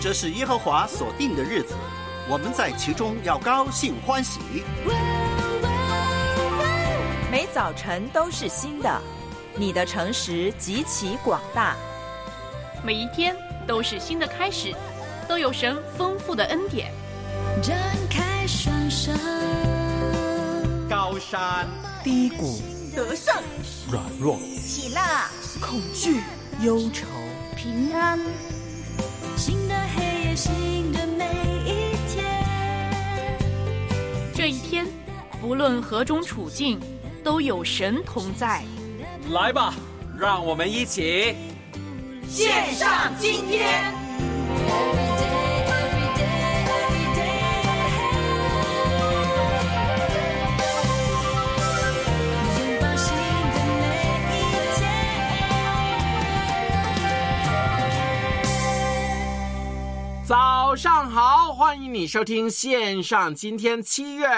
这是耶和华所定的日子，我们在其中要高兴欢喜。 每早晨都是新的，你的诚实极其广大。 每一天都是新的开始，都有神丰富的恩典。 展开双手， 高山低谷， 得胜软弱， 喜乐恐惧，忧愁， 平安。新的黑夜，新的每一天。 这一天，不论何种处境，都有神同在。 来吧，让我们一起献上今天。 早上好，欢迎你收听线上今天7月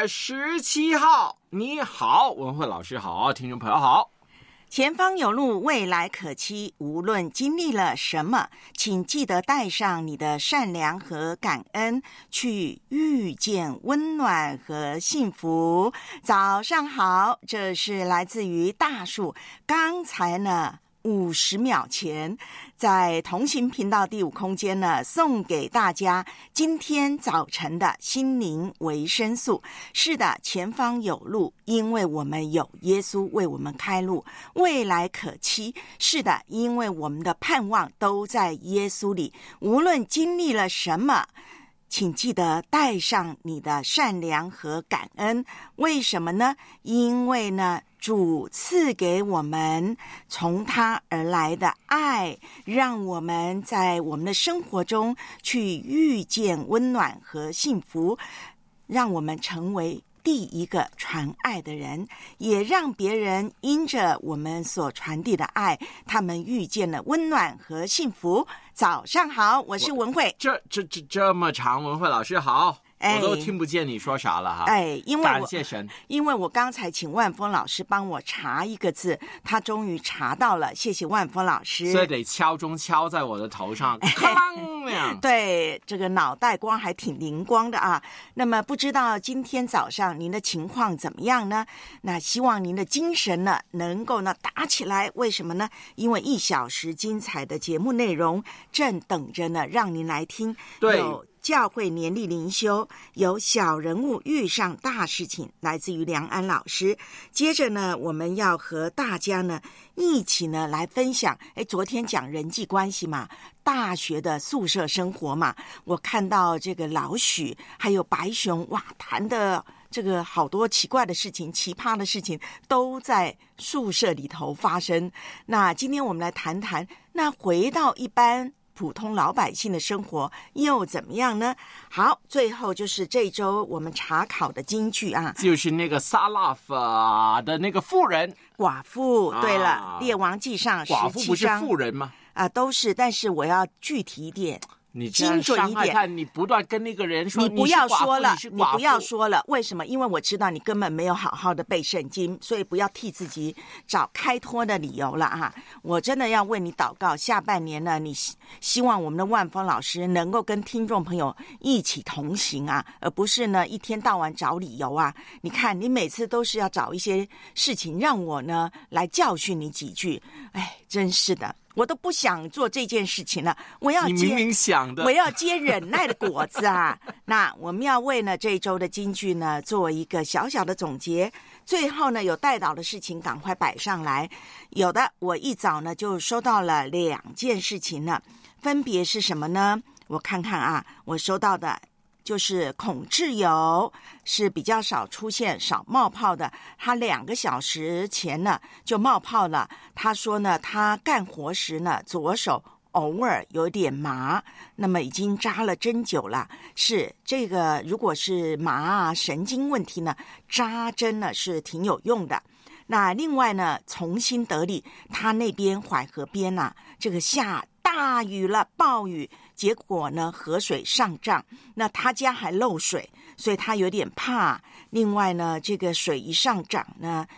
17号。你好，文慧老师好，听众朋友好。 前方有路，未来可期。无论经历了什么，请记得带上你的善良和感恩，去遇见温暖和幸福。早上好，这是来自于大树。刚才呢50秒前，在同行频道第5空间呢，送给大家今天早晨的心灵维生素。是的，前方有路，因为我们有耶稣为我们开路，未来可期。是的，因为我们的盼望都在耶稣里，无论经历了什么，请记得带上你的善良和感恩。为什么呢？因为呢，主赐给我们从他而来的爱，让我们在我们的生活中去遇见温暖和幸福，让我们成为第一个传爱的人，也让别人因着我们所传递的爱，他们遇见了温暖和幸福。早上好，我是文慧。 这么长，文慧老师好。我都听不见你说啥了哈。 因为感谢神，因为我刚才请万峰老师帮我查一个字，他终于查到了，谢谢万峰老师。 所以得敲钟敲在我的头上，哐那样。 对，这个脑袋光还挺灵光的啊。那么不知道今天早上您的情况怎么样呢？那希望您的精神呢能够呢打起来。为什么呢？因为1小时精彩的节目内容正等着呢让您来听。 对。 有教会年历灵修，有小人物遇上大事情，来自于梁安老师。接着呢，我们要和大家呢一起呢来分享。昨天讲人际关系嘛，大学的宿舍生活嘛，我看到这个老许还有白熊，哇，谈的这个好多奇怪的事情、奇葩的事情都在宿舍里头发生。那今天我们来谈谈，那回到一般普通老百姓的生活又怎么样呢？好，最后就是这周我们查考的金句啊， 就是那个撒拉法的那个妇人寡妇。对了，列王记上17章， 寡妇不是妇人吗？ 都是，但是我要具体一点。 你精准一点，你不断跟那个人说， 你不要说了， 你不要说了。为什么？因为我知道你根本没有好好的背圣经，所以不要替自己找开脱的理由了啊！我真的要为你祷告，下半年呢，你希望我们的万峰老师能够跟听众朋友一起同行啊，而不是呢一天到晚找理由啊！你看，你每次都是要找一些事情让我呢来教训你几句，真是的。我都不想做这件事情了，我要接， 你明明想的， 我要结忍耐的果子啊！那我们要为呢这一周的金句呢做一个小小的总结，最后呢有带导的事情赶快摆上来。有的我一早呢就收到了2件事情呢，分别是什么呢？我看看啊，我收到的就是孔志友是比较少出现、少冒泡的，他2个小时前呢就冒泡了。他说呢，他干活时呢左手偶尔有点麻，那么已经扎了针灸了。是这个，如果是麻啊神经问题呢，扎针呢是挺有用的。那另外呢，从心得力，他那边淮河边啊，这个下大雨了，暴雨。结果呢，河水上涨，那他家还漏水，所以他有点怕。另外呢，这个水一上涨呢，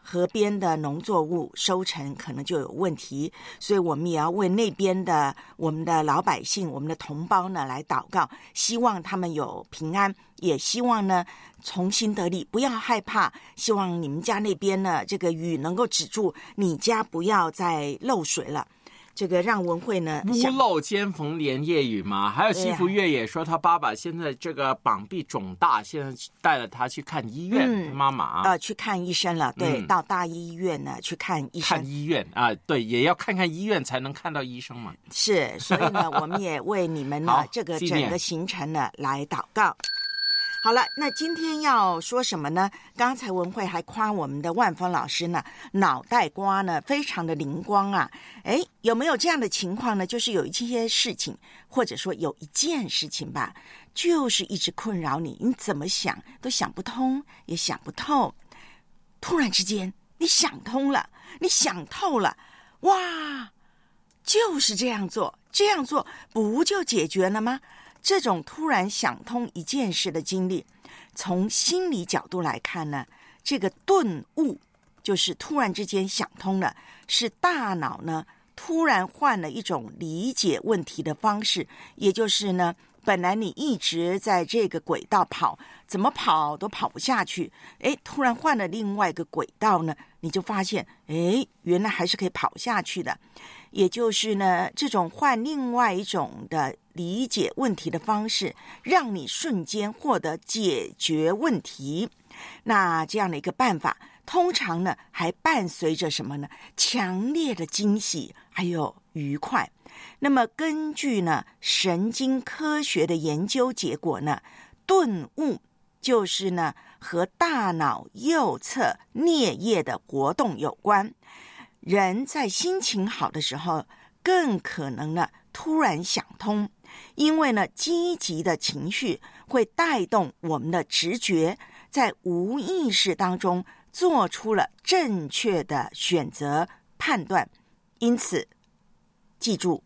河边的农作物收成可能就有问题，所以我们也要为那边的我们的老百姓、我们的同胞呢来祷告，希望他们有平安，也希望呢重新得力，不要害怕，希望你们家那边呢这个雨能够止住，你家不要再漏水了。这个让文慧呢屋漏兼逢连夜雨嘛。还有西服月也说他爸爸现在这个膀臂肿大，现在带了他去看医院，妈妈去看医生了，对，到大医院呢去看医生。 看医院啊，对，也要看看医院才能看到医生嘛。 是，所以呢我们也为你们呢这个整个行程呢来祷告。好了，那今天要说什么呢？刚才文慧还夸我们的万峰老师呢，脑袋瓜呢非常的灵光啊。诶，有没有这样的情况呢？就是有一些事情，或者说有一件事情吧，就是一直困扰你，你怎么想都想不通，也想不透。突然之间，你想通了，你想透了，哇，就是这样做，这样做不就解决了吗？这种突然想通一件事的经历，从心理角度来看呢，这个顿悟就是突然之间想通了，是大脑呢突然换了一种理解问题的方式，也就是呢，本来你一直在这个轨道跑，怎么跑都跑不下去，诶，突然换了另外一个轨道呢，你就发现，诶，原来还是可以跑下去的。也就是呢，这种换另外一种的理解问题的方式，让你瞬间获得解决问题。那这样的一个办法，通常呢还伴随着什么呢？强烈的惊喜，还有愉快。那么根据呢神经科学的研究结果呢，顿悟就是呢和大脑右侧颞叶的活动有关。人在心情好的时候，更可能呢突然想通，因为呢积极的情绪会带动我们的直觉，在无意识当中做出了正确的选择判断。因此，记住，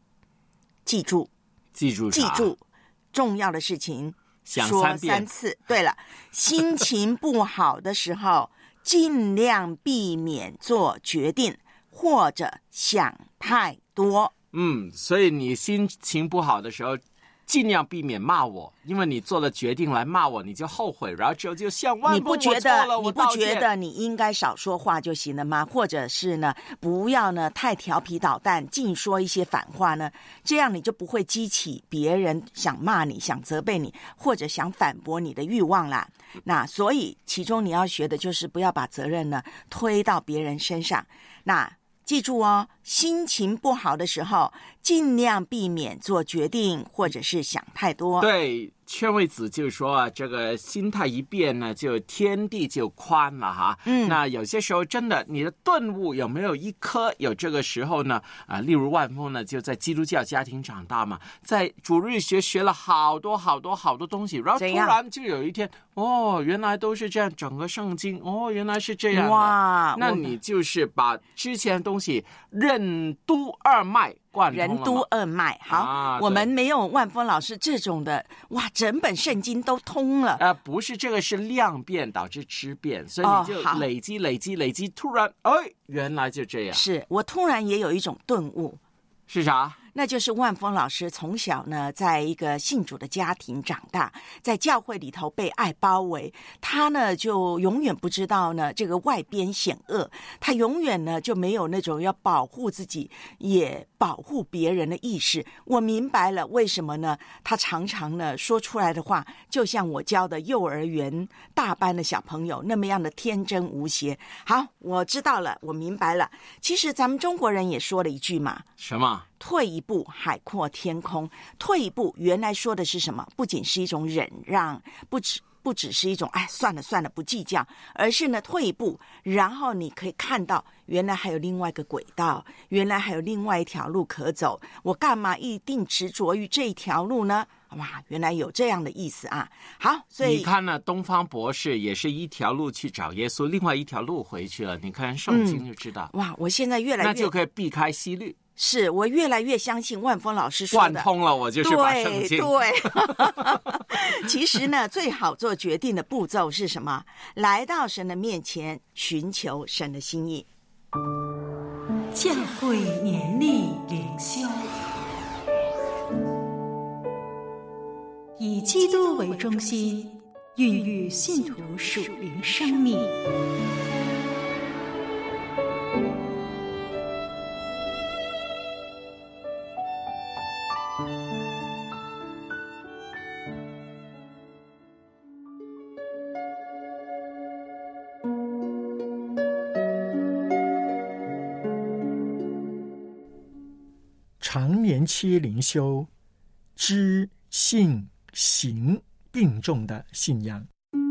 重要的事情说3次。对了，心情不好的时候，尽量避免做决定或者想太多。 所以你心情不好的时候，尽量避免骂我，因为你做了决定来骂我，你就后悔，然后之后就向万峰， 你不觉得你应该少说话就行了吗？或者是呢，不要呢太调皮捣蛋，净说一些反话呢？这样你就不会激起别人想骂你、想责备你，或者想反驳你的欲望啦。那所以其中你要学的就是不要把责任呢推到别人身上。那记住哦，心情不好的时候，尽量避免做决定或者是想太多。 对，劝慰子就说啊，这个心态一变呢，就天地就宽了哈。那有些时候真的，你的顿悟有没有一颗？有这个时候呢，例如万峰呢，就在基督教家庭长大嘛，在主日学了好多东西，然后突然就有一天，原来都是这样，整个圣经，原来是这样的。哇，那你就是把之前的东西任督二脉贯通了嘛。任督二脉，好，我们没有万峰老师这种的，哇，整本圣经都通了。 不是，这个是量变导致质变，所以你就累积，突然，原来就这样。 是我突然也有一种顿悟。 是啥？ 那就是万峰老师从小呢，在一个信主的家庭长大，在教会里头被爱包围，他呢就永远不知道呢这个外边险恶，他永远呢就没有那种要保护自己也保护别人的意识。我明白了为什么呢？他常常呢说出来的话，就像我教的幼儿园大班的小朋友那么样的天真无邪。好，我知道了，我明白了。其实咱们中国人也说了一句嘛， 什么？ 退一步海阔天空。退一步原来说的是什么？不仅是一种忍让，不只是一种算了不计较，而是呢退一步，然后你可以看到原来还有另外一个轨道，原来还有另外一条路可走，我干嘛一定执着于这一条路呢？哇，原来有这样的意思啊！好，所以你看呢，东方博士也是一条路去找耶稣，另外一条路回去了。你看圣经就知道。 哇，我现在越来越那就可以避开西律。 是我越来越相信万峰老师说的， 贯通了，我就是把圣经。 对，其实呢，最好做决定的步骤是什么？来到神的面前，寻求神的心意。 教会年历灵修，以基督为中心，孕育信徒属灵生命。 常年期灵修，知信行并重的信仰。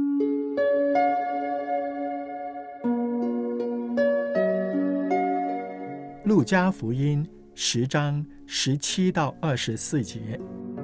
路加福音10章17到24节。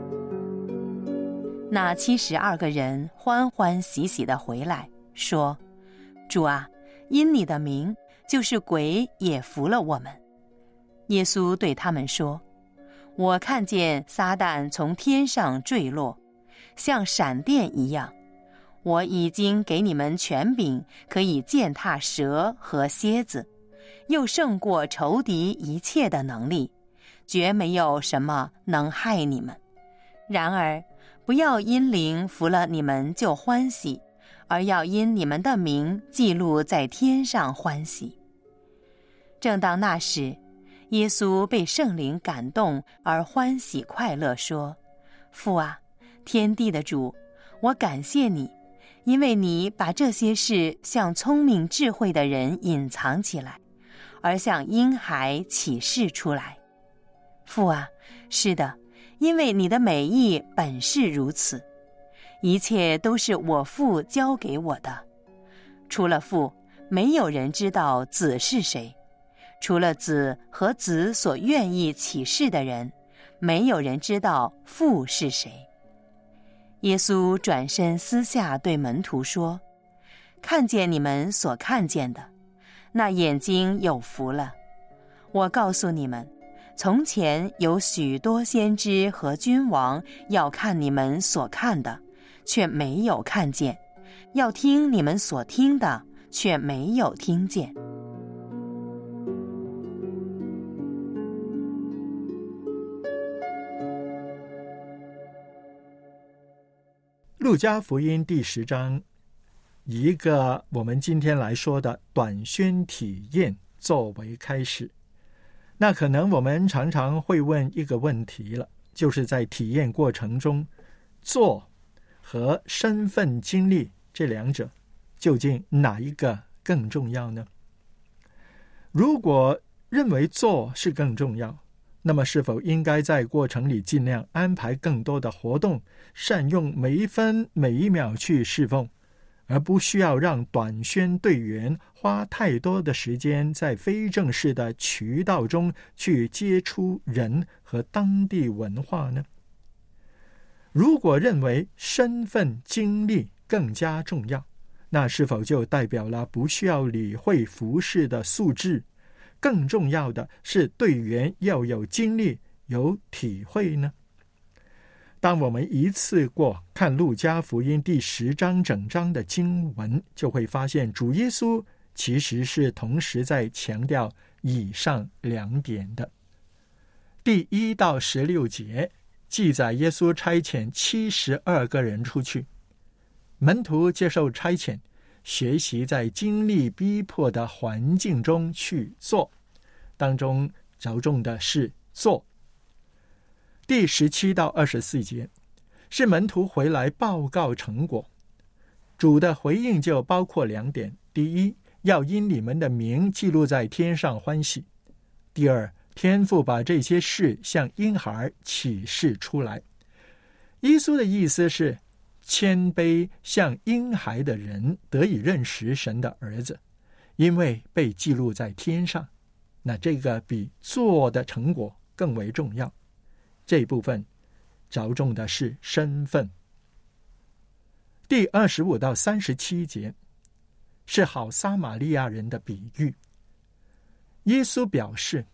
那72个人欢欢喜喜地回来，说：主啊，因你的名，就是鬼也服了我们。耶稣对他们说：我看见撒旦从天上坠落，像闪电一样。我已经给你们权柄，可以践踏蛇和蝎子，又胜过仇敌一切的能力，绝没有什么能害你们。然而不要因灵服了你们就欢喜，而要因你们的名记录在天上欢喜。正当那时，耶稣被圣灵感动而欢喜快乐，说：父啊，天地的主，我感谢你，因为你把这些事向聪明智慧的人隐藏起来，而向婴孩启示出来。父啊，是的，因为你的美意本是如此。一切都是我父交给我的，除了父，没有人知道子是谁，除了子和子所愿意启示的人，没有人知道父是谁。耶稣转身私下对门徒说：看见你们所看见的，那眼睛有福了。我告诉你们，从前有许多先知和君王要看你们所看的，却没有看见；要听你们所听的，却没有听见。 路加福音第10章，以一个我们今天来说的短宣体验作为开始。那可能我们常常会问一个问题了，就是在体验过程中，做和身份经历这两者，究竟哪一个更重要呢？如果认为做是更重要，那么是否应该在过程里尽量安排更多的活动，善用每一分每一秒去侍奉，而不需要让短宣队员花太多的时间在非正式的渠道中去接触人和当地文化呢？如果认为身份经历更加重要，那是否就代表了不需要理会服事的素质，更重要的是队员要有经历有体会呢？当我们一次过看路加福音第10章整章的经文，就会发现主耶稣其实是同时在强调以上2点的。第1到16节记载耶稣差遣72个人出去，门徒接受差遣，学习在经历逼迫的环境中去做，当中着重的是做。第17到24节是门徒回来报告成果，主的回应就包括2点：第一，要因你们的名记录在天上欢喜；第二，天父把这些事向婴孩启示出来。耶稣的意思是，谦卑像婴孩的人得以认识神的儿子，因为被记录在天上，那这个比做的成果更为重要。这一部分着重的是身份。第25到37节是好撒玛利亚人的比喻。耶稣表示，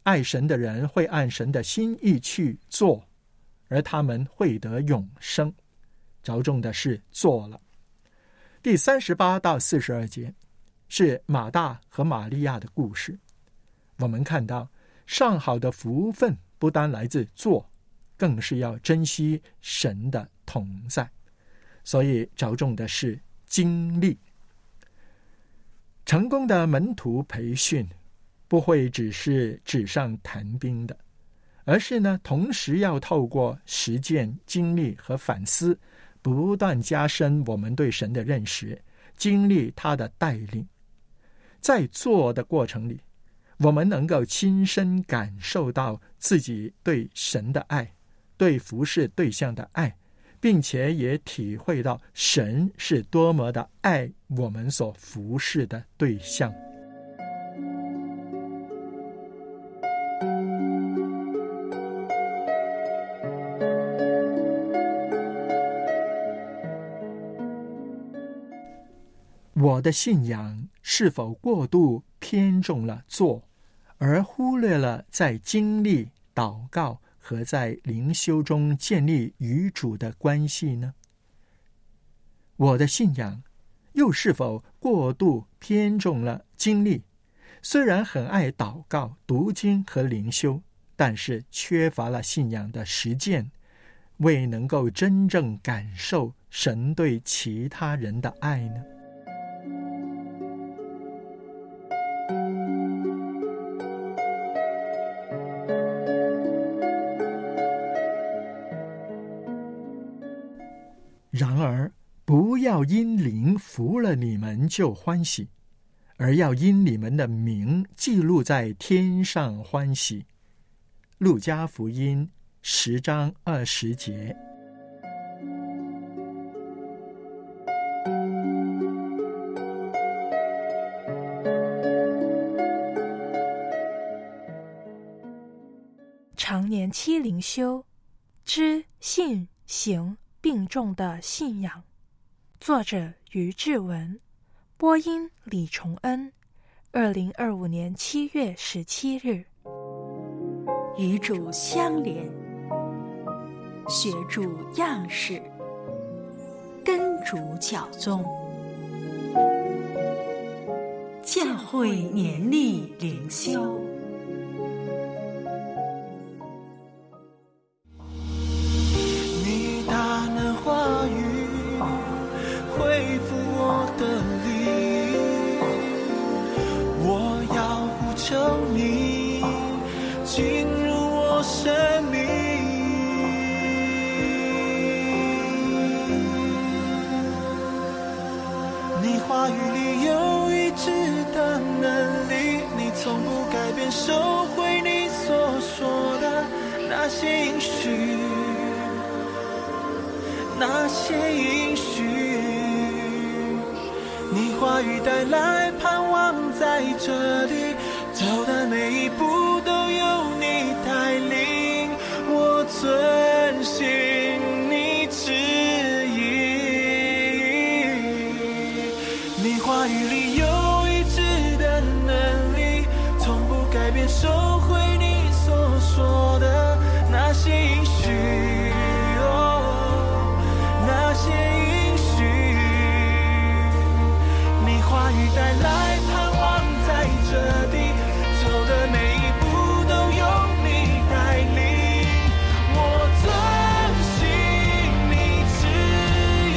爱神的人会按神的心意去做，而他们会得永生。着重的是做了。第38到42节是马大和玛利亚的故事。我们看到上好的福分不单来自做，更是要珍惜神的同在，所以着重的是经历。成功的门徒培训不会只是纸上谈兵的，而是呢，同时要透过实践、经历和反思，不断加深我们对神的认识，经历他的带领。在做的过程里，我们能够亲身感受到自己对神的爱，对服侍对象的爱，并且也体会到神是多么的爱我们所服侍的对象。我的信仰是否过度偏重了做，而忽略了在经历、祷告和在灵修中建立与主的关系呢？我的信仰又是否过度偏重了经历？虽然很爱祷告、读经和灵修，但是缺乏了信仰的实践，未能够真正感受神对其他人的爱呢？然而，不要因灵服了你们就欢喜，而要因你们的名记录在天上欢喜。路加福音10章20节。 常年期灵修，知信行并重的信仰。作者于志文，播音李崇恩。2025年7月17日。 与主相连，学主样式，跟主脚踪。教会年历灵修。 收回你所说的那些应许，那些应许，你话语带来盼望，在这里走的每一步都有你带领，我遵行你旨意，你话语里有医治的能力，从不改变收回你所说的那些应许，那些应许，你话语带来盼望，在这地走的每一步都有你带领，我遵行你旨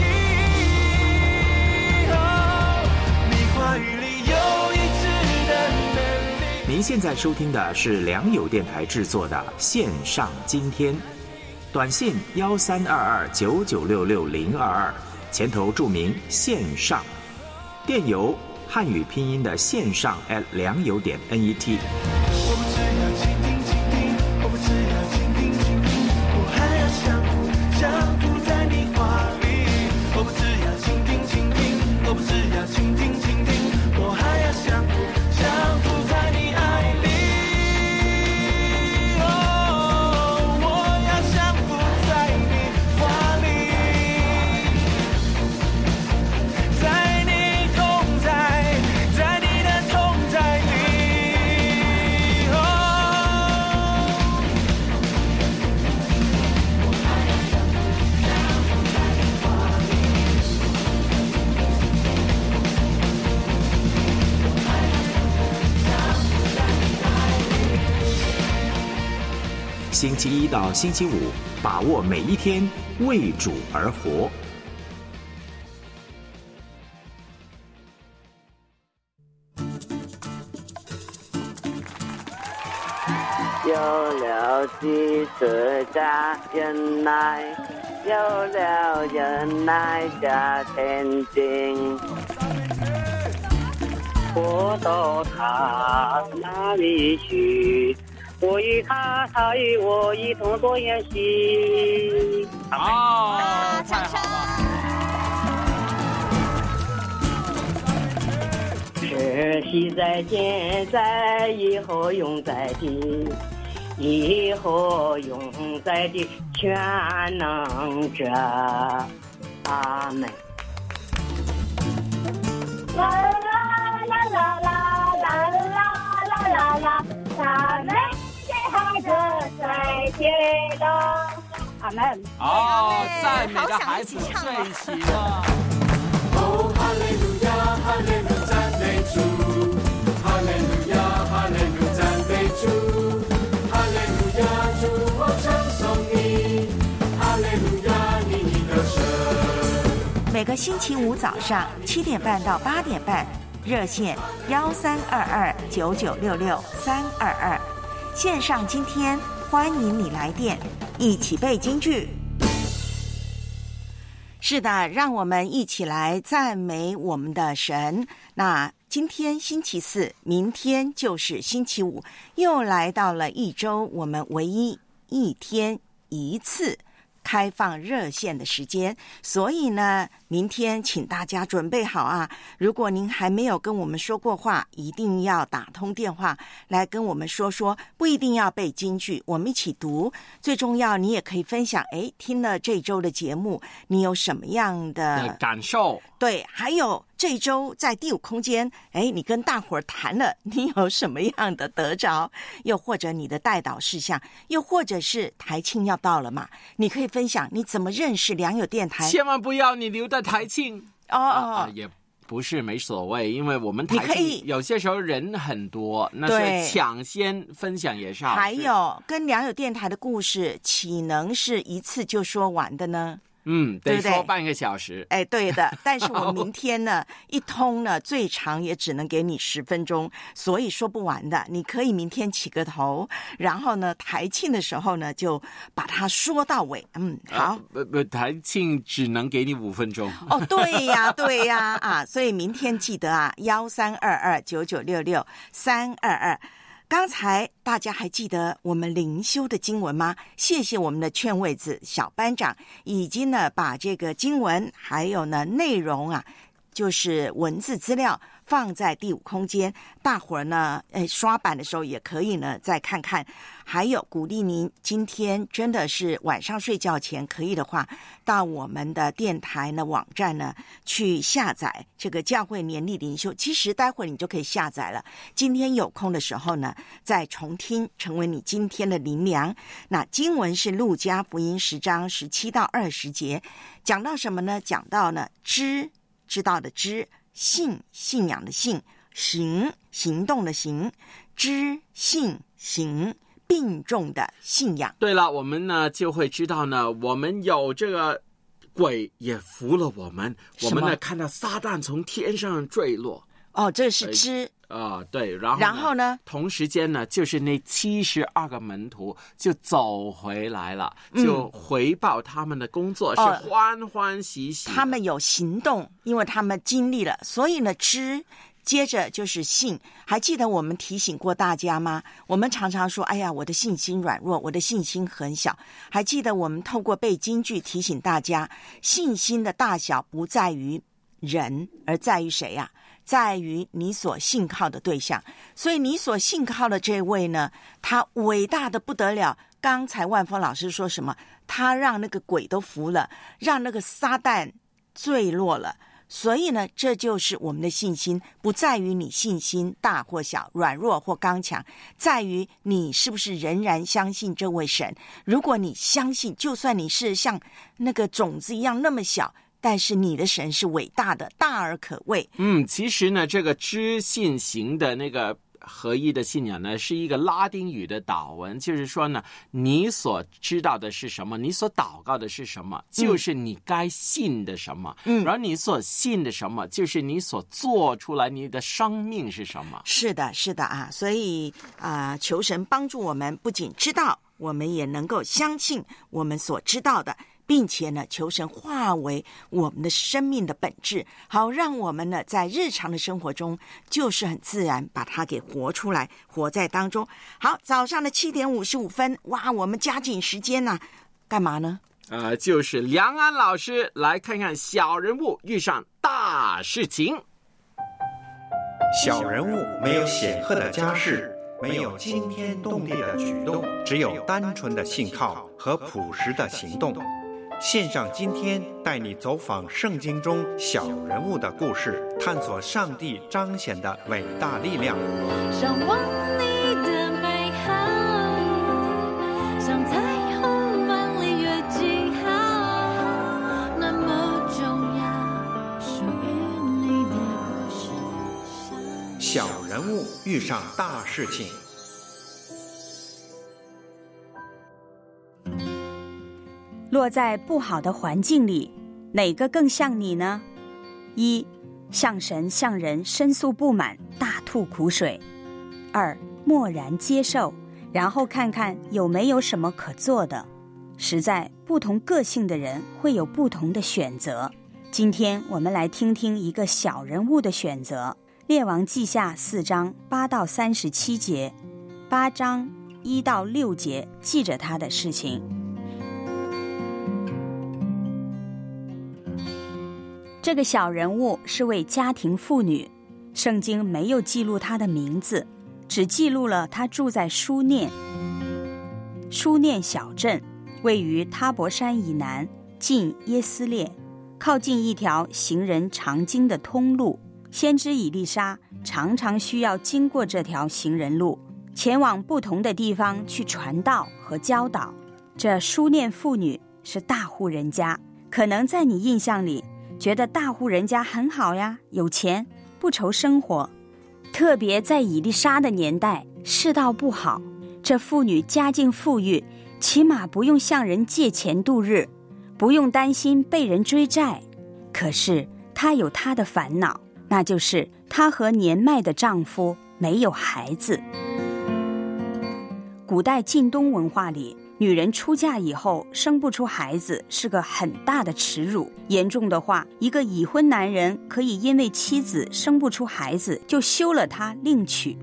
意，你话语里有医治的能力。 您现在收听的是良友电台制作的线上今天，短信132299660022，前头注明线上，电邮汉语拼音的线上@良友.net。 我不只要倾听倾听，我不只要倾听倾听，我还要相附在你话里。我不只要倾听倾听，我不只要倾听倾听，我还要相附在你爱里。我要相附在你话里，在你同在，在你的同在里。 星期一到星期五，把握每一天，为主而活。 有了几次加忍耐，有了忍耐加天津。我到他那里去，我与他，他与我一同做演戏。 好，太好了！ 是昔在现在，以后永在的，以后永在的全能者。阿门。 啦啦啦啦啦啦啦啦啦啦，咱们这孩子在天了。阿门。 哦，赞美的孩子睡起了。 哦，哈利路亚，哈利路赞美主，哈利路亚，哈利路赞美主，哈利路亚，主我称颂你，哈利路亚，你的神。 每个星期五早上7点半到8点半，热线13229966-322，线上今天欢迎你来电，一起背京剧。是的，让我们一起来赞美我们的神。那今天星期四，明天就是星期五，又来到了一周我们唯一一天一次开放热线的时间，所以呢，明天请大家准备好啊！如果您还没有跟我们说过话，一定要打通电话来跟我们说说，不一定要背京剧，我们一起读。最重要，你也可以分享，听了这周的节目，你有什么样的感受？ 对，还有这周在第五空间，你跟大伙儿谈了，你有什么样的得着？又或者你的代祷事项，又或者是台庆要到了嘛，你可以分享你怎么认识良友电台。 千万不要你留在台庆也不是没所谓，因为我们台庆有些时候人很多，那是抢先分享也是好事。 还有跟良友电台的故事，岂能是一次就说完的呢？ 得说半个小时。 对的，但是我明天呢一通呢最长也只能给你10分钟，所以说不完的。你可以明天起个头，然后呢台庆的时候呢就把它说到尾。好。 台庆只能给你5分钟。 对呀所以明天记得啊，13229966-322。刚才大家还记得我们灵修的经文吗？谢谢我们的劝慰子小班长，已经呢把这个经文还有呢内容啊，就是文字资料放在第五空间，大伙儿呢刷版的时候也可以呢再看看。还有鼓励您今天真的是晚上睡觉前可以的话，到我们的电台呢网站呢去下载这个教会年历灵修，其实待会儿你就可以下载了，今天有空的时候呢再重听，成为你今天的灵粮。那经文是路加福音10章17到20节，讲到什么呢？讲到呢知道的知，信仰的信，行动的行，知信行并重的信仰。 对了，我们呢就会知道呢，我们有这个鬼也服了我们，我们呢看到撒旦从天上坠落。 这是知。 对，然后呢同时间呢就是那72个门徒就走回来了，就回报他们的工作是欢欢喜喜， 他们有行动，因为他们经历了，所以呢知，接着就是信。还记得我们提醒过大家吗？我们常常说，哎呀，我的信心软弱，我的信心很小。还记得我们透过背京剧提醒大家，信心的大小不在于人，而在于谁呀？在于你所信靠的对象。所以你所信靠的这位呢，他伟大的不得了。刚才万峰老师说什么？他让那个鬼都服了，让那个撒旦坠落了。所以呢，这就是我们的信心，不在于你信心大或小，软弱或刚强，在于你是不是仍然相信这位神。如果你相信，就算你是像那个种子一样那么小，但是你的神是伟大的，大而可畏。 其实呢，这个知信行的那个合一的信仰呢，是一个拉丁语的祷文，就是说呢，你所知道的是什么，你所祷告的是什么，就是你该信的什么。然后你所信的什么，就是你所做出来你的生命是什么。 是的，是的啊，所以求神帮助我们，不仅知道，我们也能够相信我们所知道的，并且呢，求神化为我们的生命的本质，好让我们呢在日常的生活中就是很自然把它给活出来，活在当中。好，早上的7:55，哇，我们加紧时间呢，干嘛呢？ 就是梁安老师来看看小人物遇上大事情。 小人物没有显赫的家世，没有惊天动地的举动，只有单纯的信靠和朴实的行动。线上今天带你走访圣经中小人物的故事，探索上帝彰显的伟大力量。 向往你的美好，像彩虹万里越静好，那么重要，属于你的故事。 小人物遇上大事情。 落在不好的环境里，哪个更像你呢？1. 向神向人申诉不满，大吐苦水。2. 默然接受，然后看看有没有什么可做的。实在不同个性的人会有不同的选择。今天我们来听听一个小人物的选择。列王记下4章8到37节，8章1到6节记着他的事情。这个小人物是位家庭妇女，圣经没有记录她的名字，只记录了她住在书念。书念小镇位于他伯山以南，近耶斯列，靠近一条行人常经的通路。先知以利沙常常需要经过这条行人路，前往不同的地方去传道和教导。这书念妇女是大户人家，可能在你印象里觉得大户人家很好呀，有钱，不愁生活。特别在以利沙的年代，世道不好，这妇女家境富裕，起码不用向人借钱度日，不用担心被人追债。可是她有她的烦恼，那就是她和年迈的丈夫没有孩子。古代晋东文化里，女人出嫁以后生不出孩子是个很大的耻辱，严重的话，一个已婚男人可以因为妻子生不出孩子就休了她另娶。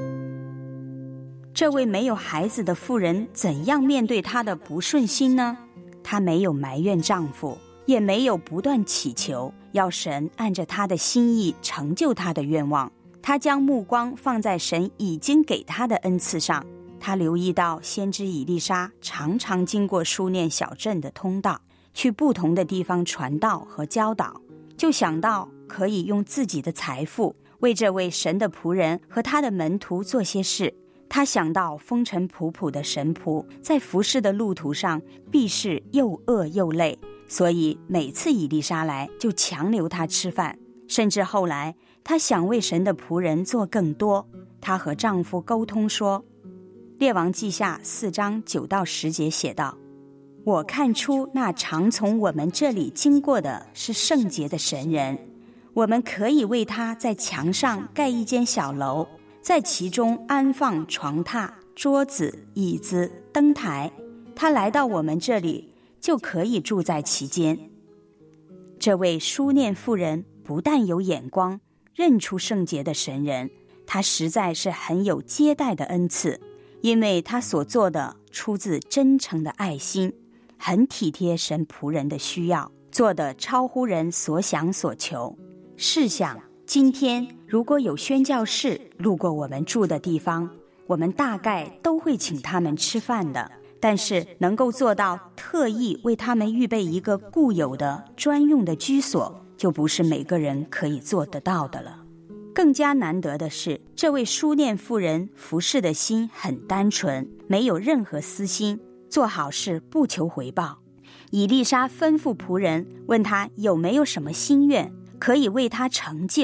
这位没有孩子的妇人怎样面对她的不顺心呢？她没有埋怨丈夫，也没有不断祈求要神按着她的心意成就她的愿望。她将目光放在神已经给她的恩赐上。他留意到先知以利沙常常经过书念小镇的通道，去不同的地方传道和教导，就想到可以用自己的财富为这位神的仆人和他的门徒做些事。他想到风尘仆仆的神仆在服侍的路途上必是又饿又累，所以每次以利沙来就强留他吃饭。甚至后来他想为神的仆人做更多，他和丈夫沟通说，列王记下4章9到10节写道，我看出那常从我们这里经过的是圣洁的神人，我们可以为他在墙上盖一间小楼，在其中安放床榻、桌子、椅子、灯台，他来到我们这里就可以住在其间。这位书念妇人不但有眼光，认出圣洁的神人，他实在是很有接待的恩赐，因为他所做的出自真诚的爱心，很体贴神仆人的需要，做得超乎人所想所求。试想，今天如果有宣教士路过我们住的地方，我们大概都会请他们吃饭的，但是能够做到特意为他们预备一个固有的专用的居所，就不是每个人可以做得到的了。更加难得的是，这位书念妇人服侍的心很单纯，没有任何私心，做好事不求回报。以利沙吩咐仆人问他有没有什么心愿可以为他成就，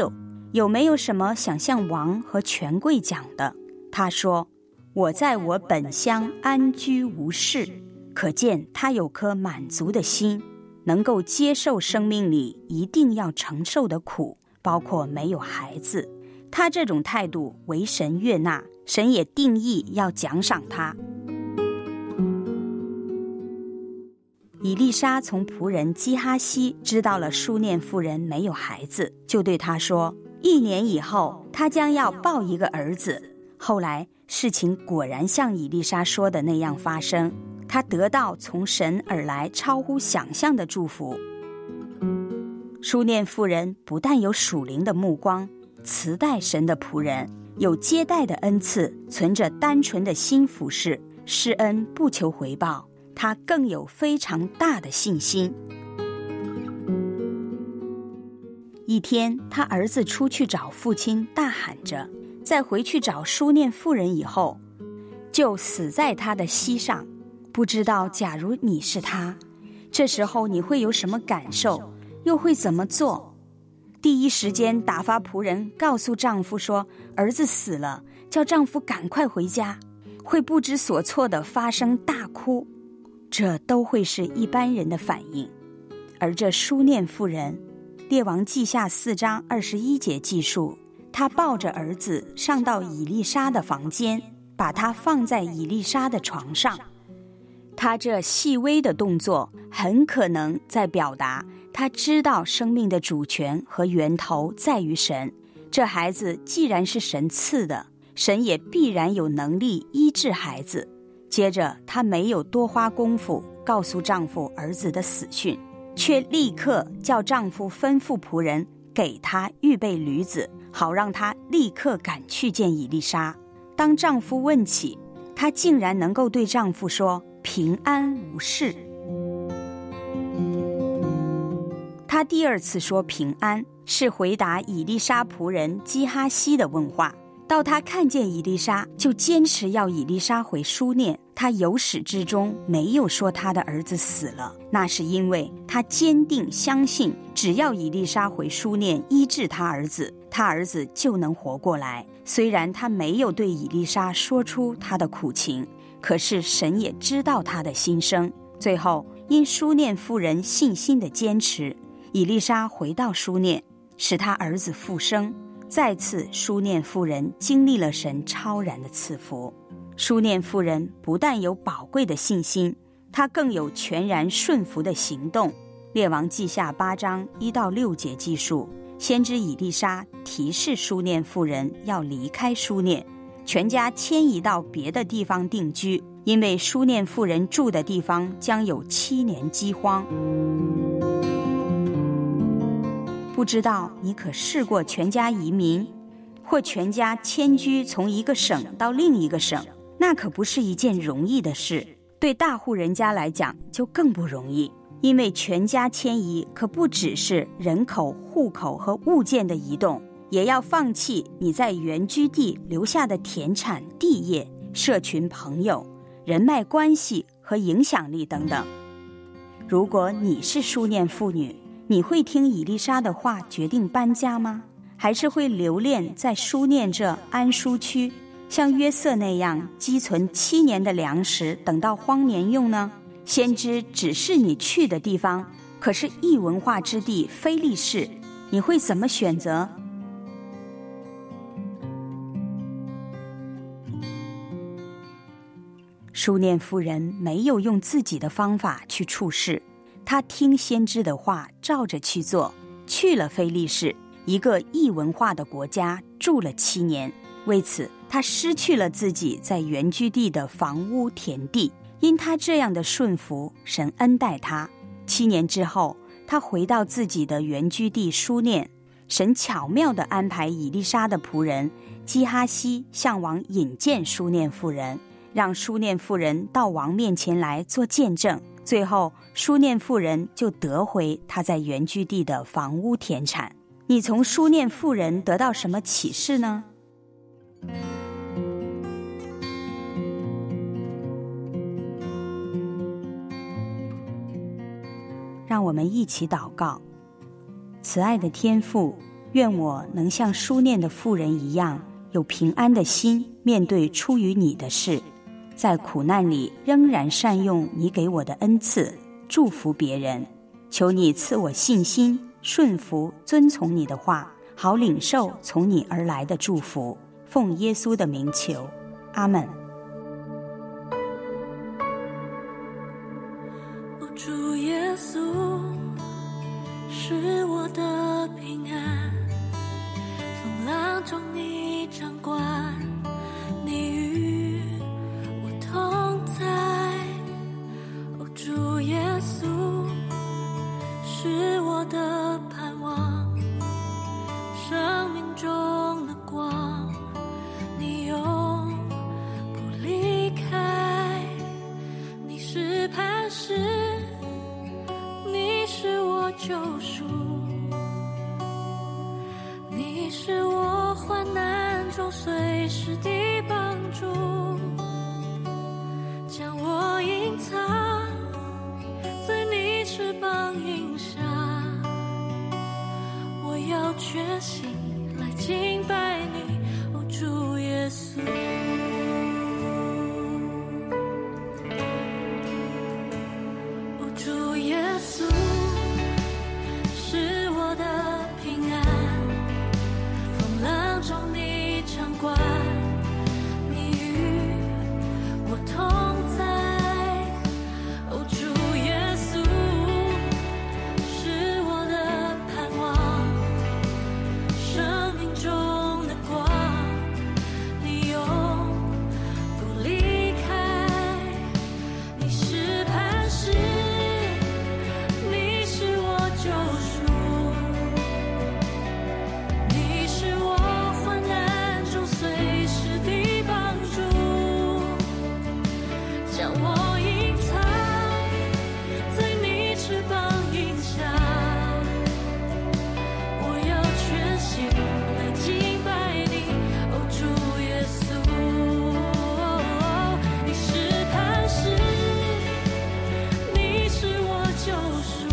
有没有什么想向王和权贵讲的？他说，我在我本乡安居无事，可见他有颗满足的心，能够接受生命里一定要承受的苦，包括没有孩子。他这种态度为神悦纳，神也定义要奖赏他。以利沙从仆人基哈西知道了书念妇人没有孩子，就对他说，1年以后他将要抱一个儿子。后来事情果然像以利沙说的那样发生，他得到从神而来超乎想象的祝福。书念妇人不但有属灵的目光，慈待神的仆人，有接待的恩赐，存着单纯的心服侍，施恩不求回报，他更有非常大的信心。一天，他儿子出去找父亲，大喊着，在回去找书念妇人以后，就死在他的膝上。不知道假如你是他，这时候你会有什么感受，又会怎么做？第一时间打发仆人告诉丈夫说儿子死了，叫丈夫赶快回家，会不知所措地发声大哭，这都会是一般人的反应。而这书念妇人，列王记下4章21节记述，他抱着儿子上到以利沙的房间，把他放在以利沙的床上。他这细微的动作很可能在表达他知道生命的主权和源头在于神，这孩子既然是神赐的，神也必然有能力医治孩子。接着他没有多花功夫告诉丈夫儿子的死讯，却立刻叫丈夫吩咐仆人给他预备驴子，好让他立刻赶去见以利沙。当丈夫问起，她竟然能够对丈夫说平安无事。她第2次说平安，是回答以利沙仆人基哈西的问话。到她看见以利沙，就坚持要以利沙回书念。她由始至终没有说她的儿子死了，那是因为她坚定相信，只要以利沙回书念医治她儿子，她儿子就能活过来。虽然她没有对以利沙说出她的苦情，可是神也知道她的心声。最后因书念妇人信心的坚持，以利沙回到书念，使她儿子复生。再次书念妇人经历了神超然的赐福。书念妇人不但有宝贵的信心，她更有全然顺服的行动。列王记下8章1到6节记述，先知以利沙提示书念妇人要离开书念，全家迁移到别的地方定居，因为书念妇人住的地方将有7年饥荒。不知道你可试过全家移民，或全家迁居从一个省到另一个省？那可不是一件容易的事，对大户人家来讲就更不容易，因为全家迁移可不只是人口、户口和物件的移动，也要放弃你在原居地留下的田产、地业、社群朋友、人脉关系和影响力等等。如果你是书念妇女，你会听以利沙的话决定搬家吗？还是会留恋在书念这安舒区，像约瑟那样积存7年的粮食，等到荒年用呢？先知只是你去的地方，可是异文化之地非利士，你会怎么选择？书念妇人没有用自己的方法去处事，她听先知的话，照着去做，去了非利士，一个异文化的国家，住了7年。为此，她失去了自己在原居地的房屋田地。因她这样的顺服，神恩待她。7年之后，她回到自己的原居地书念。神巧妙地安排以利沙的仆人基哈西向王引荐书念妇人，让书念妇人到王面前来做见证。最后，书念妇人就得回她在原居地的房屋田产。你从书念妇人得到什么启示呢？让我们一起祷告。慈爱的天父， 愿我能像书念的妇人一样，有平安的心面对出于你的事，在苦难里仍然善用你给我的恩赐，祝福别人。求你赐我信心，顺服遵从你的话，好领受从你而来的祝福。奉耶稣的名求，阿们。 主耶稣是我的平安，风浪中你掌管，你与我同在。主耶稣是我的盼望，生命中的光，你永不离开。你是磐石，你是我救赎，你是我患难中随时的帮助，将我隐藏在你翅膀荫下。我要全心来敬拜你，哦，主耶稣。主耶稣是我的平安，风浪中你掌管，你与我同在。主耶稣是我的盼望，生命中的光，你永不离开。你是磐石，救赎，你是我患难中随时的帮助，将我隐藏在你翅膀荫下。我要全心来敬拜你，哦，主耶稣。你是磐石，你是我救赎，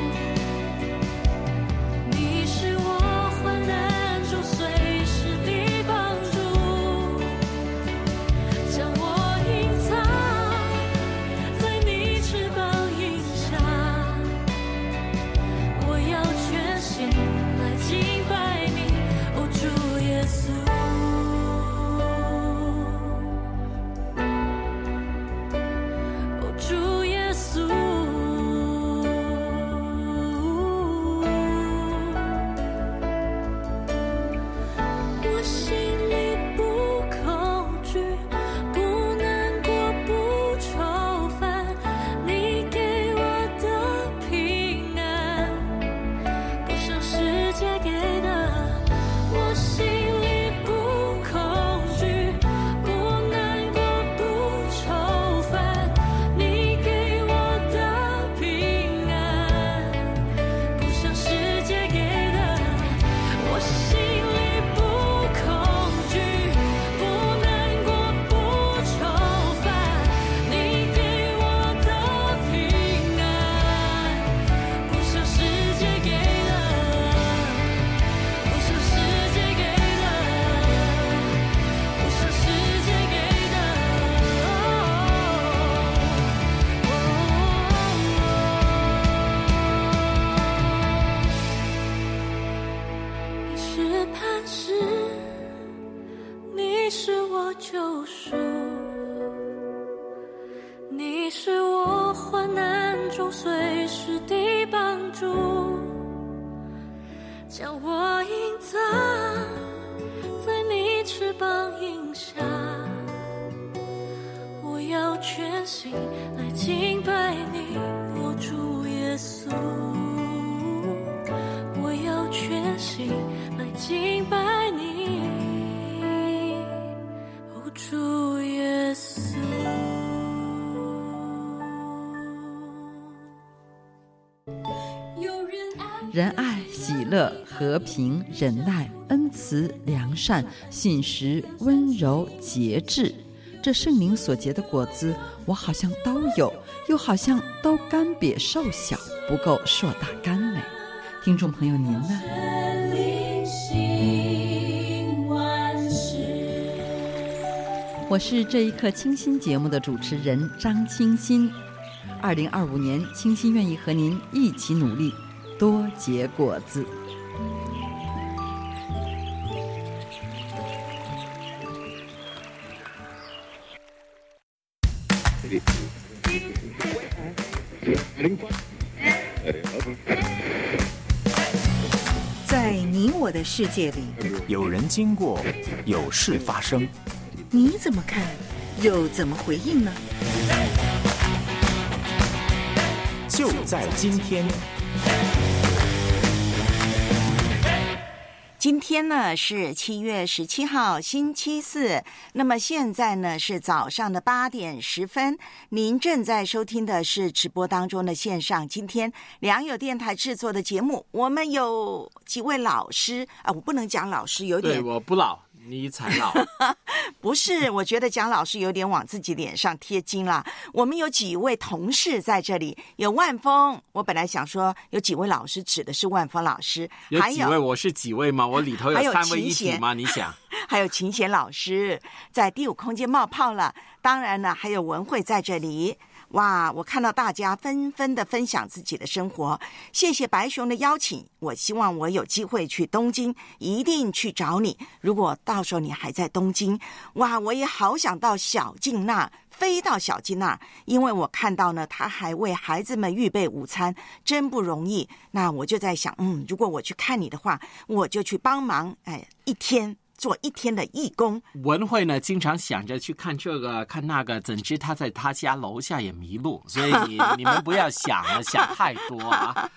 你是我救赎，你是我患难中随时的帮助，将我隐藏在你翅膀荫下。我要全心来敬拜你，哦，主耶稣。我要全心来敬拜你，哦，主耶稣。 仁爱、喜乐、和平、忍耐、恩慈、良善、信实、温柔、节制，这圣灵所结的果子，我好像都有，又好像都干瘪瘦小，不够硕大甘美。听众朋友，您呢？ 我是这一刻清新节目的主持人张清新。2025年，清新愿意和您一起努力，多结果子。 在你我的世界里， 有人经过，有事发生， 你怎么看，又怎么回应呢？ 就在今天。 今天呢是7月17号星期四，那么现在呢是早上的8点10分，您正在收听的是直播当中的线上今天良友电台制作的节目。我们有几位老师啊，我不能讲老师，有点对，我不老，你才老。 不是，我觉得蒋老师有点往自己脸上贴金啦。我们有几位同事在这里，有万峰，我本来想说有几位老师指的是万峰老师， 有几位？我是几位吗？我里头有3位一体吗？你想？ 还有秦贤老师在第5空间冒泡了，当然呢，还有文慧在这里。哇，我看到大家纷纷的分享自己的生活，谢谢白熊的邀请，我希望我有机会去东京，一定去找你。如果到时候你还在东京，哇，我也好想到小径那，飞到小径那，因为我看到呢，他还为孩子们预备午餐，真不容易。那我就在想，如果我去看你的话，我就去帮忙，做一天的义工。 文慧呢，经常想着去看这个看那个，怎知他在他家楼下也迷路，所以你们不要想太多啊。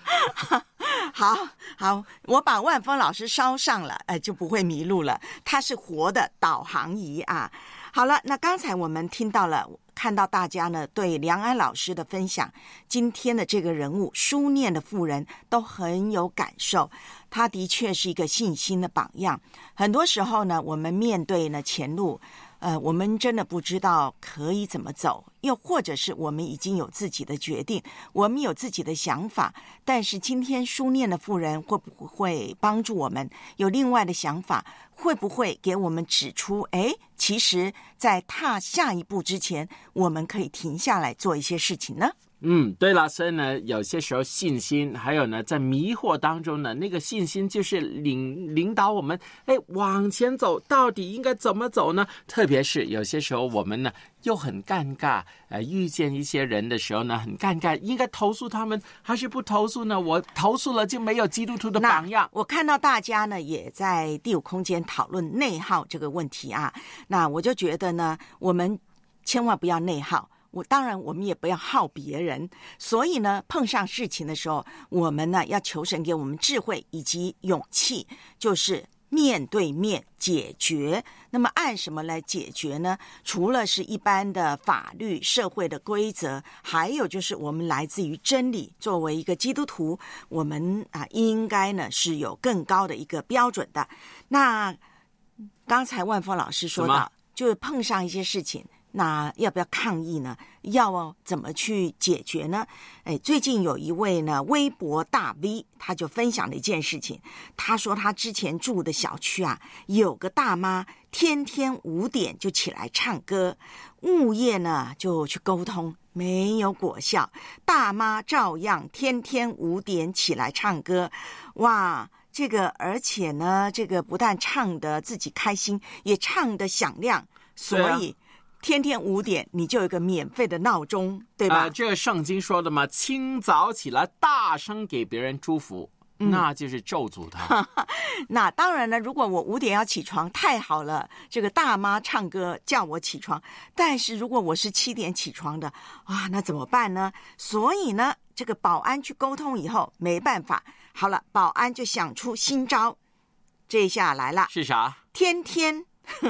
好，我把万峰老师捎上了，就不会迷路了。他是活的导航仪啊。好了，那刚才我们看到大家呢对梁安老师的分享，今天的这个人物书念的妇人都很有感受，他的确是一个信心的榜样。很多时候呢，我们面对呢前路，我们真的不知道可以怎么走，又或者是我们已经有自己的决定，我们有自己的想法，但是今天书念的妇人会不会帮助我们有另外的想法？会不会给我们指出，其实在踏下一步之前，我们可以停下来做一些事情呢？ 对了，所以呢，有些时候信心，还有呢，在迷惑当中呢，那个信心就是领导我们，往前走，到底应该怎么走呢？特别是有些时候我们呢又很尴尬，遇见一些人的时候呢，很尴尬，应该投诉他们还是不投诉呢？我投诉了就没有基督徒的榜样。 我看到大家呢也在第5空间讨论内耗这个问题啊，那我就觉得呢，我们千万不要内耗。当然我们也不要耗别人，所以呢碰上事情的时候，我们呢要求神给我们智慧以及勇气，就是面对面解决。那么按什么来解决呢？除了是一般的法律社会的规则，还有就是我们来自于真理。作为一个基督徒，我们应该呢是有更高的一个标准的。那刚才万峰老师说到，就是碰上一些事情，那要不要抗议呢？要怎么去解决呢？最近有一位呢微博大 V， 他就分享了一件事情。他说他之前住的小区有个大妈天天5点就起来唱歌，物业呢就去沟通，没有果效，大妈照样天天5点起来唱歌。哇，而且呢，这个不但唱得自己开心，也唱得响亮，所以天天5点你就有一个免费的闹钟，对吧？ 这个圣经说的嘛，清早起来大声给别人祝福，那就是咒诅他。 那当然了，如果我5点要起床，太好了，这个大妈唱歌叫我起床。但是如果我是7点起床的，那怎么办呢？所以呢，这个保安去沟通以后没办法，好了，保安就想出新招，这下来了， 是啥？ 天天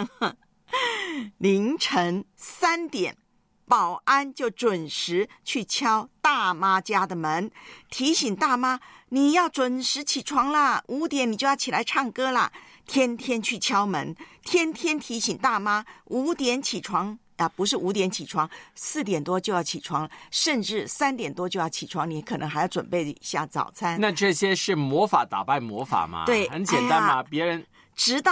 凌晨3点，保安就准时去敲大妈家的门，提醒大妈你要准时起床啦，5点你就要起来唱歌啦。天天去敲门，天天提醒大妈5点起床不是5点起床，4点多就要起床，甚至3点多就要起床，你可能还要准备一下早餐。 那这些是魔法打败魔法吗？ 对， 很简单嘛，别人直到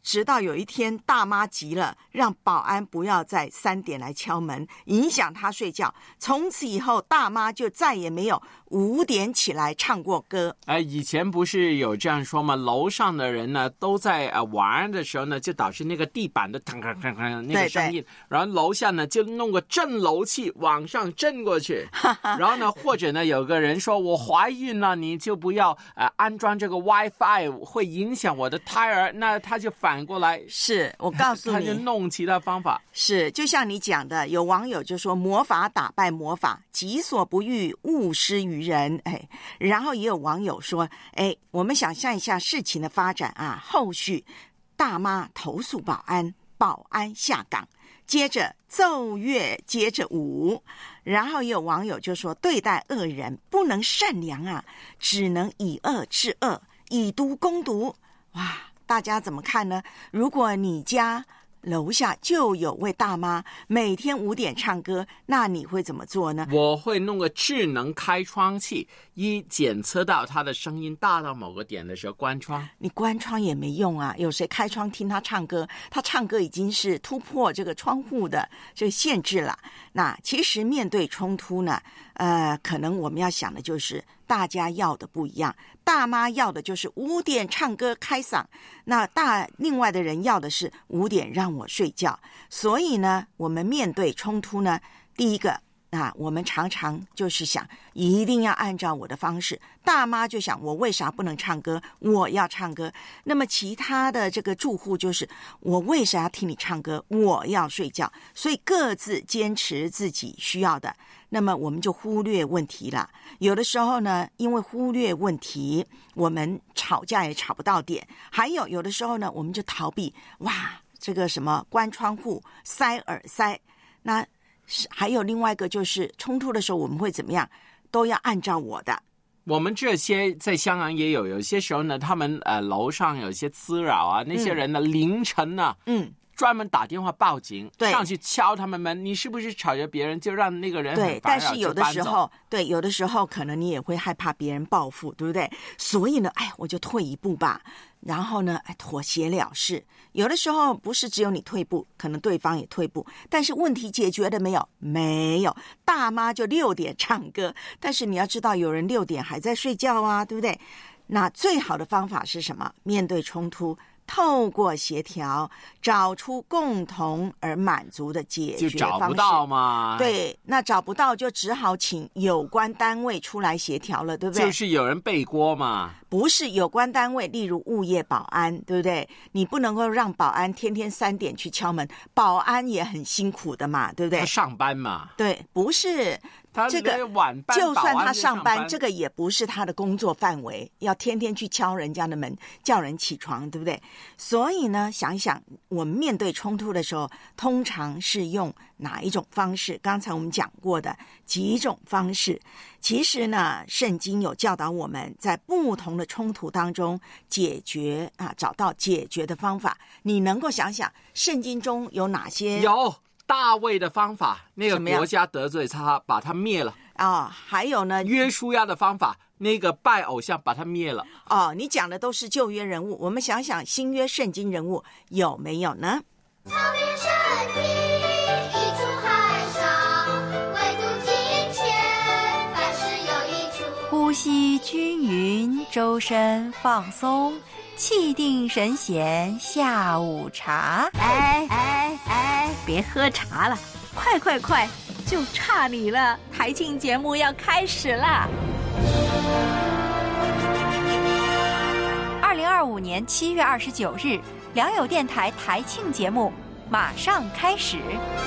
直到有一天大妈急了，让保安不要在3点来敲门，影响她睡觉。从此以后大妈就再也没有5点起来唱过歌。 以前不是有这样说吗？楼上的人呢都在玩的时候呢，就导致那个地板的嘡嘡嘡嘡那个声音，然后楼下呢就弄个震楼器往上震过去。然后呢，或者呢有个人说我怀孕了，你就不要安装这个 WiFi， 会影响我的胎儿，那他就反过来， 是我告诉你， 他就弄其他方法。 是就像你讲的，有网友就说魔法打败魔法，己所不欲勿施于人。然后也有网友说，我们想象一下事情的发展啊，后续大妈投诉保安，保安下岗，接着奏乐，接着舞。然后也有网友就说，对待恶人不能善良啊，只能以恶制恶，以毒攻毒。哇，大家怎么看呢？如果你家楼下就有位大妈每天5点唱歌，那你会怎么做呢？ 我会弄个智能开窗器，一检测到她的声音大到某个点的时候关窗。 你关窗也没用啊，有谁开窗听她唱歌？她唱歌已经是突破这个窗户的这个限制了。那其实面对冲突呢，可能我们要想的就是大家要的不一样。大妈要的就是5点唱歌开嗓，那另外的人要的是5点让我睡觉。所以呢，我们面对冲突呢，第一个我们常常就是想一定要按照我的方式。大妈就想我为啥不能唱歌？我要唱歌。那么其他的这个住户就是我为啥要听你唱歌？我要睡觉。所以各自坚持自己需要的，那么我们就忽略问题了。有的时候呢，因为忽略问题，我们吵架也吵不到点。还有的时候呢，我们就逃避，这个什么关窗户、塞耳塞。那还有另外一个就是冲突的时候我们会怎么样？都要按照我的。 我们这些在香港也有些时候呢，他们楼上有些滋扰啊，那些人呢凌晨呢专门打电话报警，上去敲他们门，你是不是吵着别人，就让那个人很烦扰， 但是有的时候可能你也会害怕别人报复，对不对？所以呢，我就退一步吧，然后呢，妥协了事。有的时候不是只有你退步，可能对方也退步，但是问题解决了没有？没有。大妈就6点唱歌，但是你要知道有人6点还在睡觉啊，对不对？那最好的方法是什么？面对冲突，透过协调找出共同而满足的解决方式。就找不到嘛。 对，那找不到就只好请有关单位出来协调了，对不对？ 就是有人背锅嘛。 不是有关单位，例如物业保安，对不对？你不能够让保安天天3点去敲门，保安也很辛苦的嘛，对不对？ 他上班嘛。 对，不是。这个晚班就算他上班，这个也不是他的工作范围，要天天去敲人家的门，叫人起床，对不对？所以呢，想一想，我们面对冲突的时候，通常是用哪一种方式？刚才我们讲过的几种方式，其实呢，圣经有教导我们在不同的冲突当中解决找到解决的方法。你能够想想，圣经中有哪些？ 有。大卫的方法，那个国家得罪他，把他灭了。 还有呢， 约书亚的方法，那个拜偶像把他灭了。 你讲的都是旧约人物，我们想想新约圣经人物有没有呢？ 草原山地一出海上，唯独金钱，凡事有一处。 呼吸均匀，周身放松，气定神闲下午茶。别喝茶了，快，就差你了，台庆节目要开始了。2025年7月29日，良友电台台庆节目马上开始。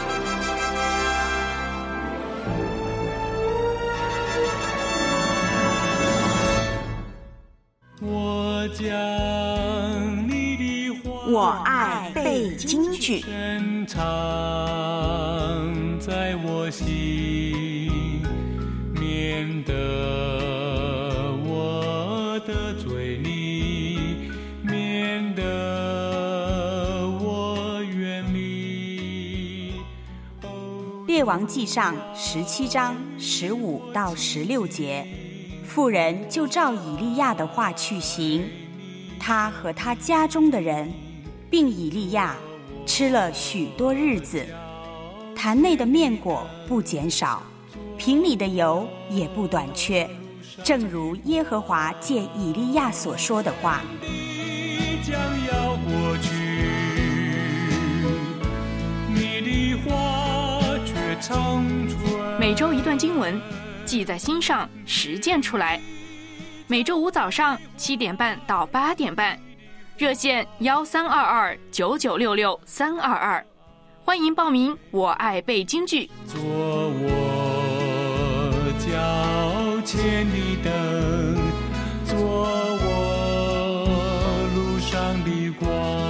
我将你的话， 我爱背京剧， 深藏在我心，免得我得罪你，免得我远离。 列王纪上17章15到16节，妇人就照以利亚的话去行，他和他家中的人并以利亚吃了许多日子，坛内的面果不减少，瓶里的油也不短缺，正如耶和华借以利亚所说的话。 将要过去，你的话却长存。 每周一段经文，记在心上，实践出来。每周五早上7点半到8点半，热线13229966-322，欢迎报名。我爱背京剧。 做我脚前的灯，做我路上的光。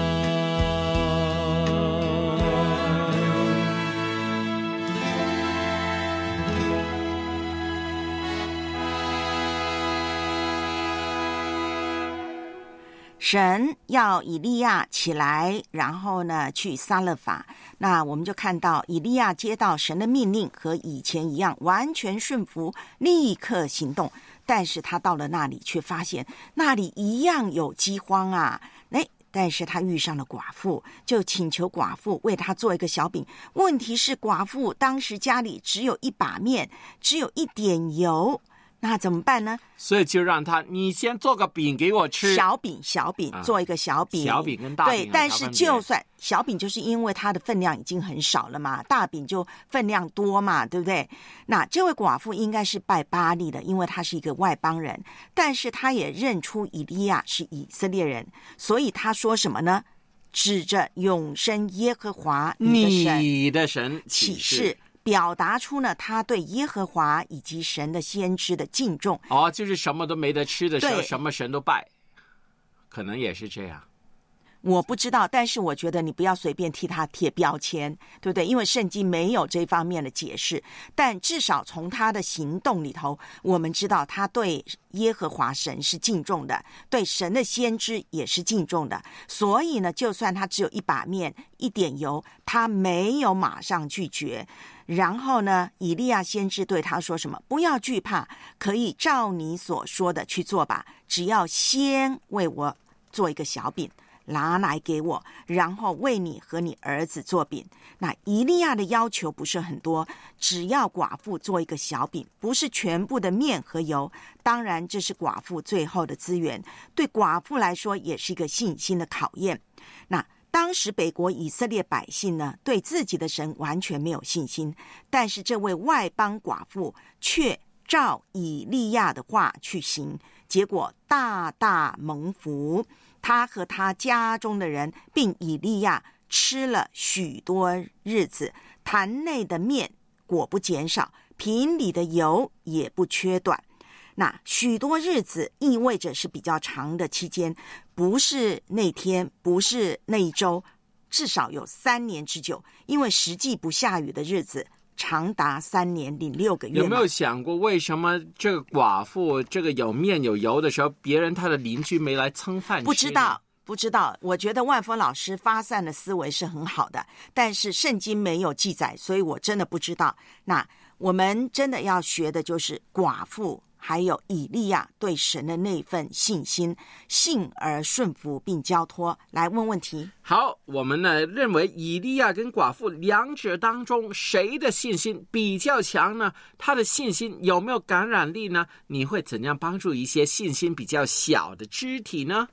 神要以利亚起来，然后呢去撒勒法。那我们就看到以利亚接到神的命令，和以前一样完全顺服，立刻行动。但是他到了那里，却发现那里一样有饥荒啊！但是他遇上了寡妇，就请求寡妇为他做一个小饼。问题是寡妇当时家里只有一把面，只有一点油，那怎么办呢？ 所以就让你先做个饼给我吃， 小饼做一个小饼， 小饼跟大饼对，但是就算小饼，就是因为它的分量已经很少了嘛，大饼就分量多嘛，对不对？那这位寡妇应该是拜巴力的，因为她是一个外邦人，但是她也认出以利亚是以色列人，所以她说什么呢？指着永生耶和华你的神起誓，表达出呢他对耶和华以及神的先知的敬重。 就是什么都没得吃的时候，什么神都拜，可能也是这样。 我不知道，但是我觉得你不要随便替他贴标签，对不对？因为圣经没有这方面的解释，但至少从他的行动里头，我们知道他对耶和华神是敬重的，对神的先知也是敬重的。所以呢，就算他只有一把面、一点油，他没有马上拒绝。然后呢，以利亚先知对他说什么？不要惧怕，可以照你所说的去做吧，只要先为我做一个小饼，拿来给我，然后为你和你儿子做饼。那以利亚的要求不是很多，只要寡妇做一个小饼，不是全部的面和油。当然这是寡妇最后的资源，对寡妇来说也是一个信心的考验。那当时北国以色列百姓呢，对自己的神完全没有信心，但是这位外邦寡妇却照以利亚的话去行，结果大大蒙福。他和他家中的人并以利亚吃了许多日子，坛内的面果不减少，瓶里的油也不缺短。那许多日子意味着是比较长的期间，不是那天，不是那一周，至少有3年之久，因为实际不下雨的日子长达3年零6个月。 有没有想过为什么这个寡妇这个有面有油的时候，别人他的邻居没来蹭饭吃？ 不知道。我觉得万峰老师发散的思维是很好的，但是圣经没有记载，所以我真的不知道。那我们真的要学的就是寡妇还有以利亚对神的那份信心，信而顺服并交托。来问问题。 好，我们呢认为以利亚跟寡妇两者当中谁的信心比较强呢？他的信心有没有感染力呢？你会怎样帮助一些信心比较小的肢体呢？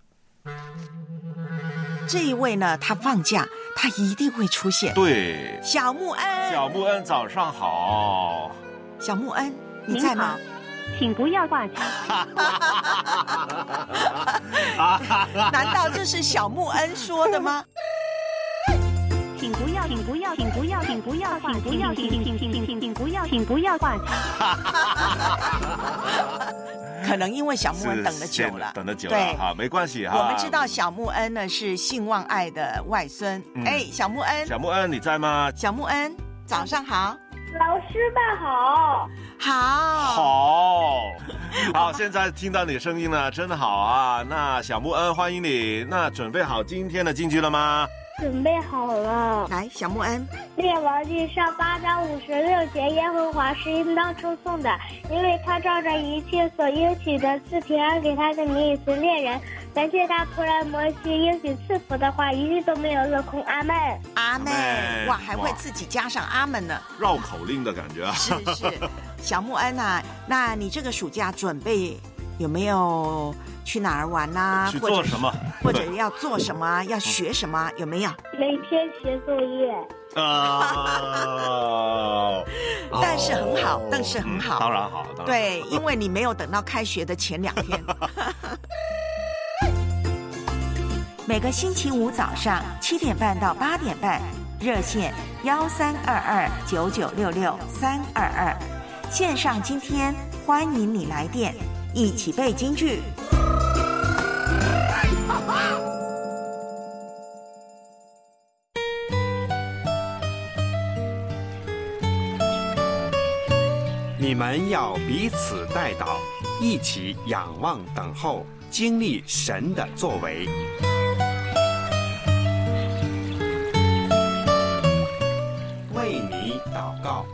这一位呢，他放假，他一定会出现。 对， 小木恩， 早上好。 小木恩，你在吗？ 请不要挂机。 难道这是小木恩说的吗？ 请不要挂机。 可能因为小木恩等得久了， 对哈，没关系哈。 我们知道小木恩呢是信望爱的外孙。小木恩你在吗？ 小木恩，早上好。 老师们好。 好，现在听到你的声音了，真的好啊。那小木恩，欢迎你。那准备好今天的金句了吗？ 准备好了。 来，小木恩。 列王记上8章56节，耶和华是应当称颂的，因为他照着一切所应许的赐平安给他的民以色列人， 感谢他仆人摩西应许赐福的话，一句都没有落空。阿们， 阿们。哇，还会自己加上阿们呢， 绕口令的感觉啊。 是。小木恩啊，那你这个暑假准备有没有去哪儿玩啊？ 去做什么？ 或者要做什么？要学什么？有没有？ 每天写作业。 但是很好， 当然好。 对，因为你没有等到开学的前2天。每个星期五早上7点半到8点半，热线13229966-322，线上今天欢迎你来电，一起背京剧。 你们要彼此代祷，一起仰望等候，经历神的作为。为你祷告。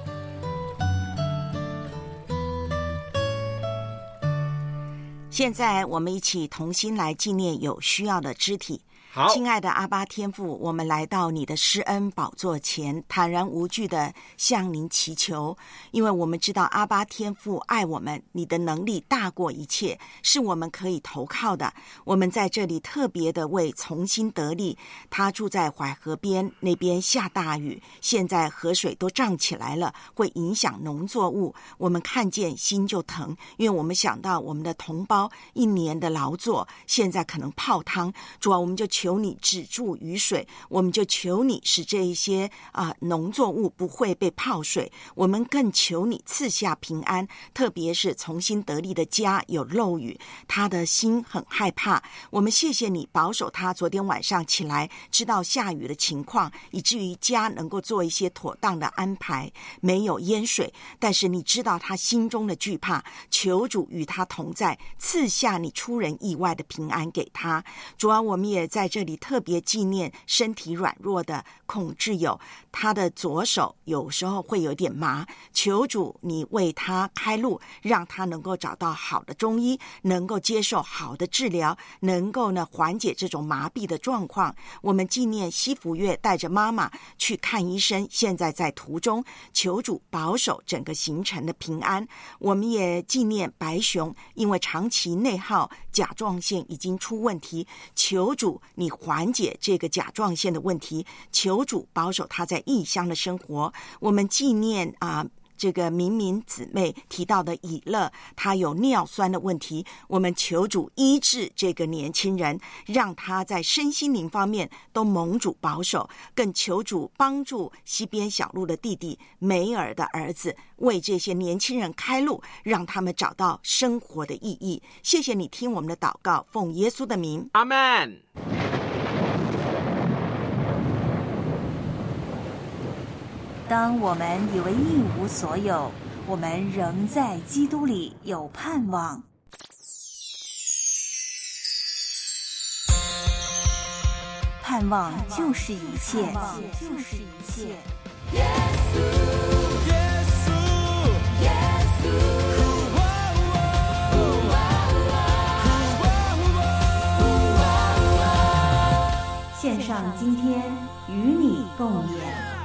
现在我们一起同心来纪念有需要的肢体。 好， 亲爱的阿爸天父，我们来到你的施恩宝座前，坦然无惧的向您祈求，因为我们知道阿爸天父爱我们，你的能力大过一切，是我们可以投靠的。我们在这里特别的为从心得力，他住在淮河边，那边下大雨，现在河水都涨起来了，会影响农作物。我们看见心就疼，因为我们想到我们的同胞1年的劳作，现在可能泡汤。主啊，我们就求你止住雨水，我们就求你使这一些农作物不会被泡水，我们更求你赐下平安，特别是从心得力的家有漏雨，他的心很害怕。我们谢谢你保守他昨天晚上起来知道下雨的情况，以至于家能够做一些妥当的安排，没有淹水，但是你知道他心中的惧怕，求主与他同在，赐下你出人意外的平安给他。主啊，我们也在这里特别纪念身体软弱的孔志友，他的左手有时候会有点麻，求主你为他开路，让他能够找到好的中医，能够接受好的治疗，能够呢缓解这种麻痹的状况。我们纪念西福月带着妈妈去看医生，现在在途中，求主保守整个行程的平安。我们也纪念白熊，因为长期内耗，甲状腺已经出问题，求主你缓解这个甲状腺的问题，求主保守他在异乡的生活。我们纪念这个明明姊妹提到的以乐，他有尿酸的问题，我们求主医治这个年轻人，让他在身心灵方面都蒙主保守，更求主帮助西边小路的弟弟梅尔的儿子，为这些年轻人开路，让他们找到生活的意义。谢谢你听我们的祷告，奉耶稣的名， 阿们。 当我们以为一无所有，我们仍在基督里有盼望。盼望就是一切。 耶稣，耶稣，耶稣。 线上今天与你共勉。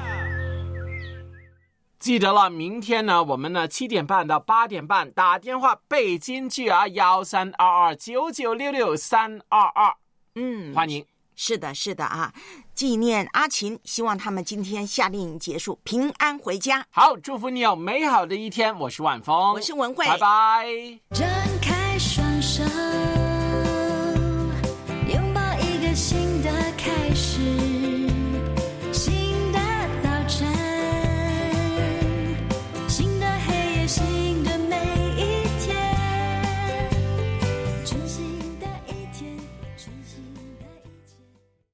记得了，明天呢，我们呢7点半到8点半打电话背京剧啊，13229966-322。欢迎。 是的，是的啊，纪念阿琴，希望他们今天夏令营结束，平安回家。 好，祝福你有美好的一天。我是晚风， 我是文慧， 拜拜。 张开双手，拥抱一个新的开始。